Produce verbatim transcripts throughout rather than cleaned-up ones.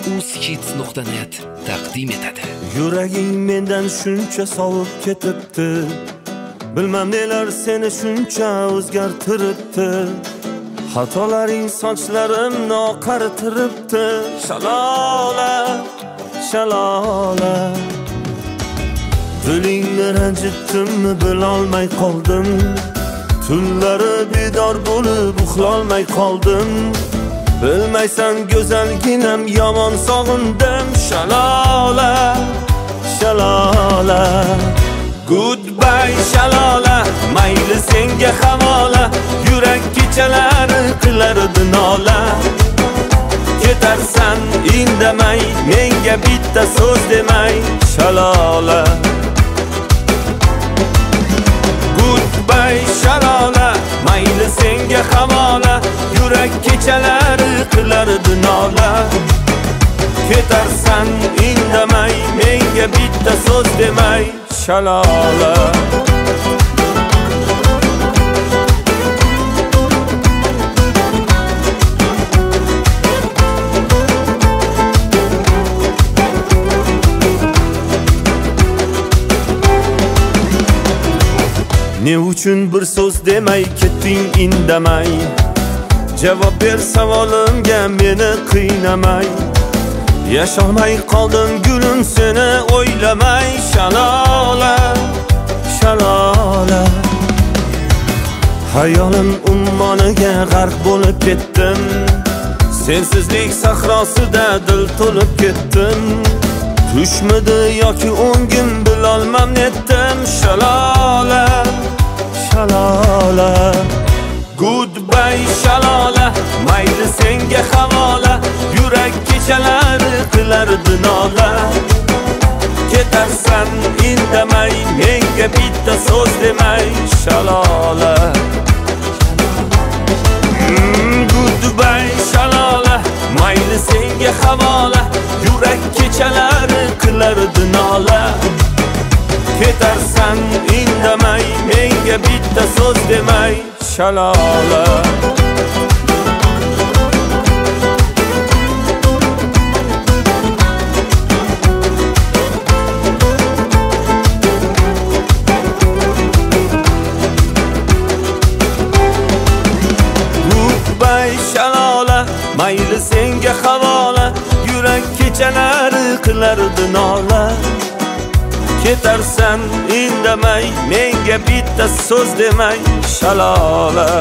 uzhits nuqta net taqdim etadi. Yuraging mendan shuncha sovib ketibdi, bilmam nelar seni shuncha o'zgartiribdi. Xatolaring sochlarimni oqartiribdi. Shalola, shalola. Dilingni ranjitdimmi bilolmay qoldim. Tunlari bedor bo'lib uxlolmay qoldim. Bilmaysan go'zalginam yomon sog'indim. Shalola, shalola. Goodbye shalola, mayli senga havola. Yurak kechalari qilardi nola. Ketarsan indamay, menga bitta so'z demay. Shalola. Goodbye shalola, mayli senga havola. Yurak kechalari qilardi nola. Ketarsan indamay, menga bitta so'z demay. Shalola. Ne uchun bir so'z demay ketding indamay? Javob ber savolimga meni qiynamay. Yasholmay qoldim gulim seni o'ylamay. Shalola, shalola. Hayolim ummoniga g'arq bo'lib ketdim. Sensizlik sahrosida dil to'lib ketdim. Tushmidi yoki o'ngim bilolmam netdim. Shalola, shalola. Goodbye shalola, mayli senga havola. Yurak kechalari qilardi nola. Ketarsan indamay, menga bitta so'z demay. Shalola. mm, Goodbye shalola, mayli senga havola. Yurak kechalari qilardi nola. Ketarsan indamay, menga bitta so'z demay. Shalola. Goodbye shalola, mayli senga havola. Yurak kechalari qilardi nola. Ketarsan indamay, menga bitta so'z demay. Shalola.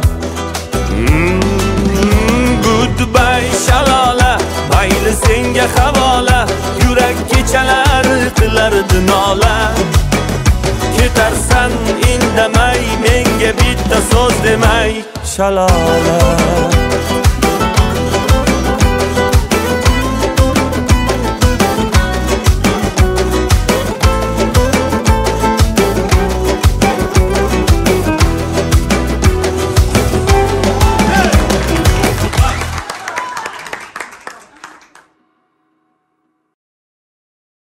mm, Goodbye shalola, mayli senga havola. Yurak kechalari qilardi nola. Ketarsan indamay, menga bitta so'z demay. Shalola.